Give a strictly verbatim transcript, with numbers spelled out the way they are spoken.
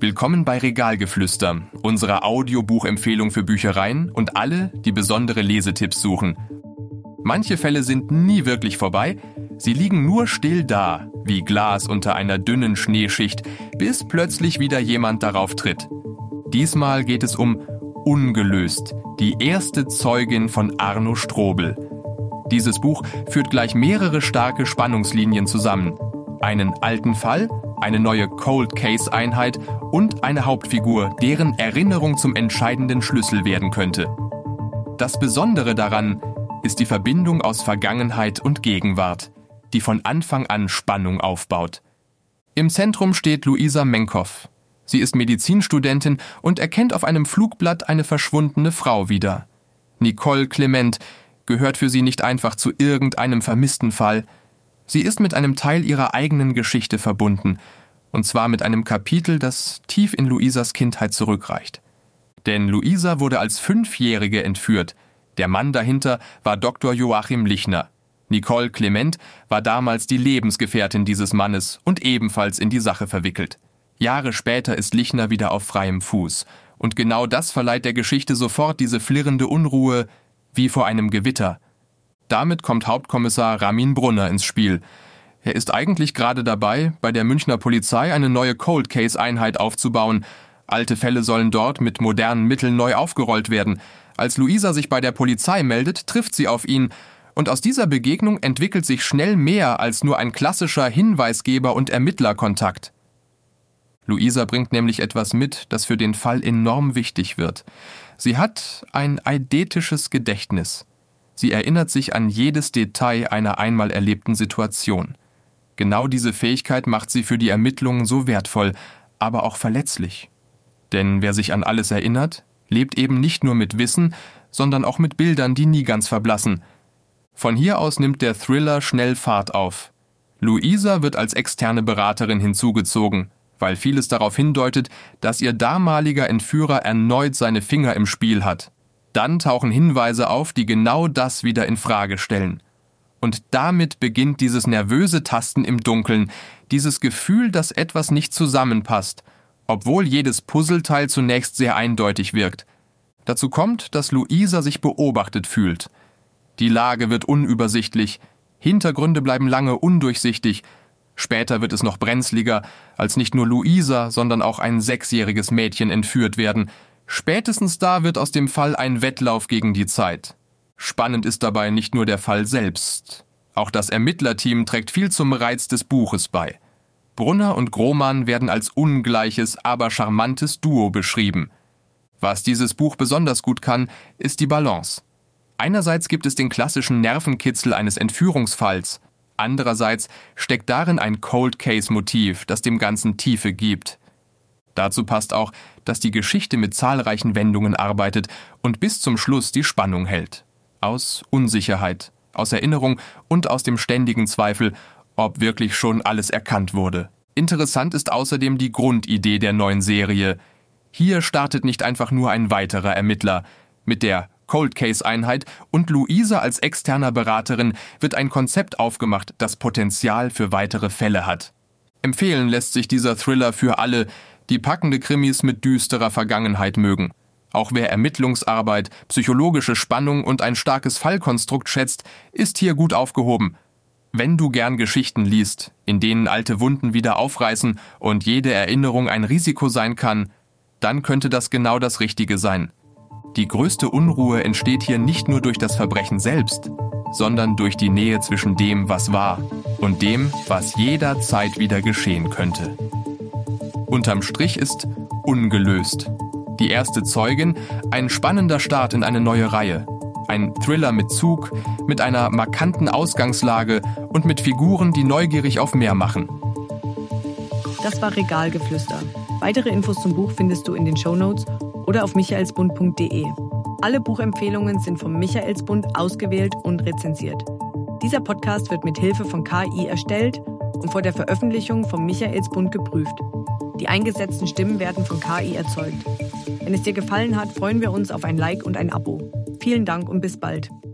Willkommen bei Regalgeflüster, unserer Audiobuchempfehlung für Büchereien und alle, die besondere Lesetipps suchen. Manche Fälle sind nie wirklich vorbei, sie liegen nur still da, wie Glas unter einer dünnen Schneeschicht, bis plötzlich wieder jemand darauf tritt. Diesmal geht es um Ungelöst, die erste Zeugin von Arno Strobel. Dieses Buch führt gleich mehrere starke Spannungslinien zusammen. Einen alten Fall, eine neue Cold-Case-Einheit und eine Hauptfigur, deren Erinnerung zum entscheidenden Schlüssel werden könnte. Das Besondere daran ist die Verbindung aus Vergangenheit und Gegenwart, die von Anfang an Spannung aufbaut. Im Zentrum steht Luisa Menkow. Sie ist Medizinstudentin und erkennt auf einem Flugblatt eine verschwundene Frau wieder. Nicole Clement gehört für sie nicht einfach zu irgendeinem vermissten Fall. Sie ist mit einem Teil ihrer eigenen Geschichte verbunden, und zwar mit einem Kapitel, das tief in Luisas Kindheit zurückreicht. Denn Luisa wurde als Fünfjährige entführt. Der Mann dahinter war Doktor Joachim Lichner. Nicole Clement war damals die Lebensgefährtin dieses Mannes und ebenfalls in die Sache verwickelt. Jahre später ist Lichner wieder auf freiem Fuß. Und genau das verleiht der Geschichte sofort diese flirrende Unruhe wie vor einem Gewitter. Damit kommt Hauptkommissar Ramin Brunner ins Spiel. Er ist eigentlich gerade dabei, bei der Münchner Polizei eine neue Cold-Case-Einheit aufzubauen. Alte Fälle sollen dort mit modernen Mitteln neu aufgerollt werden. Als Luisa sich bei der Polizei meldet, trifft sie auf ihn. Und aus dieser Begegnung entwickelt sich schnell mehr als nur ein klassischer Hinweisgeber- und Ermittlerkontakt. Luisa bringt nämlich etwas mit, das für den Fall enorm wichtig wird. Sie hat ein eidetisches Gedächtnis. Sie erinnert sich an jedes Detail einer einmal erlebten Situation. Genau diese Fähigkeit macht sie für die Ermittlungen so wertvoll, aber auch verletzlich. Denn wer sich an alles erinnert, lebt eben nicht nur mit Wissen, sondern auch mit Bildern, die nie ganz verblassen. Von hier aus nimmt der Thriller schnell Fahrt auf. Luisa wird als externe Beraterin hinzugezogen, weil vieles darauf hindeutet, dass ihr damaliger Entführer erneut seine Finger im Spiel hat. Dann tauchen Hinweise auf, die genau das wieder in Frage stellen. Und damit beginnt dieses nervöse Tasten im Dunkeln, dieses Gefühl, dass etwas nicht zusammenpasst, obwohl jedes Puzzleteil zunächst sehr eindeutig wirkt. Dazu kommt, dass Luisa sich beobachtet fühlt. Die Lage wird unübersichtlich, Hintergründe bleiben lange undurchsichtig. Später wird es noch brenzliger, als nicht nur Luisa, sondern auch ein sechsjähriges Mädchen entführt werden. Spätestens da wird aus dem Fall ein Wettlauf gegen die Zeit. Spannend ist dabei nicht nur der Fall selbst. Auch das Ermittlerteam trägt viel zum Reiz des Buches bei. Brunner und Grohmann werden als ungleiches, aber charmantes Duo beschrieben. Was dieses Buch besonders gut kann, ist die Balance. Einerseits gibt es den klassischen Nervenkitzel eines Entführungsfalls. Andererseits steckt darin ein Cold-Case-Motiv, das dem Ganzen Tiefe gibt. Dazu passt auch, dass die Geschichte mit zahlreichen Wendungen arbeitet und bis zum Schluss die Spannung hält. Aus Unsicherheit, aus Erinnerung und aus dem ständigen Zweifel, ob wirklich schon alles erkannt wurde. Interessant ist außerdem die Grundidee der neuen Serie. Hier startet nicht einfach nur ein weiterer Ermittler. Mit der Cold-Case-Einheit und Luisa als externer Beraterin wird ein Konzept aufgemacht, das Potenzial für weitere Fälle hat. Empfehlen lässt sich dieser Thriller für alle, die packende Krimis mit düsterer Vergangenheit mögen. Auch wer Ermittlungsarbeit, psychologische Spannung und ein starkes Fallkonstrukt schätzt, ist hier gut aufgehoben. Wenn du gern Geschichten liest, in denen alte Wunden wieder aufreißen und jede Erinnerung ein Risiko sein kann, dann könnte das genau das Richtige sein. Die größte Unruhe entsteht hier nicht nur durch das Verbrechen selbst, sondern durch die Nähe zwischen dem, was war, und dem, was jederzeit wieder geschehen könnte. Unterm Strich ist Ungelöst. Die erste Zeugin, ein spannender Start in eine neue Reihe. Ein Thriller mit Zug, mit einer markanten Ausgangslage und mit Figuren, die neugierig auf mehr machen. Das war Regalgeflüster. Weitere Infos zum Buch findest du in den Shownotes oder auf michaelsbund punkt de. Alle Buchempfehlungen sind vom Michaelsbund ausgewählt und rezensiert. Dieser Podcast wird mit Hilfe von K I erstellt und vor der Veröffentlichung vom Michaelsbund geprüft. Die eingesetzten Stimmen werden von K I erzeugt. Wenn es dir gefallen hat, freuen wir uns auf ein Like und ein Abo. Vielen Dank und bis bald.